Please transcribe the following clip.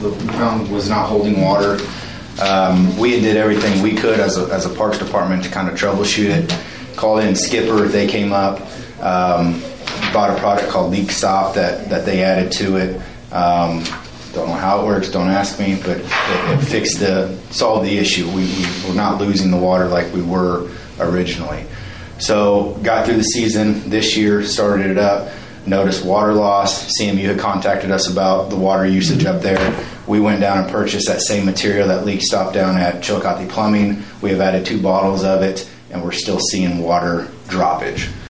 we found was not holding water. We did everything we could as a Parks Department to kind of troubleshoot it. Called in Skipper, they came up, bought a product called Leak Stop that they added to it. Don't know how it works, don't ask me, but it solved the issue. We were not losing the water like we were originally. So got through the season this year, started it up, noticed water loss. CMU had contacted us about the water usage up there. We went down and purchased that same material, that Leak Stop, down at Chillicothe Plumbing. We have added 2 bottles of it, and we're still seeing water droppage.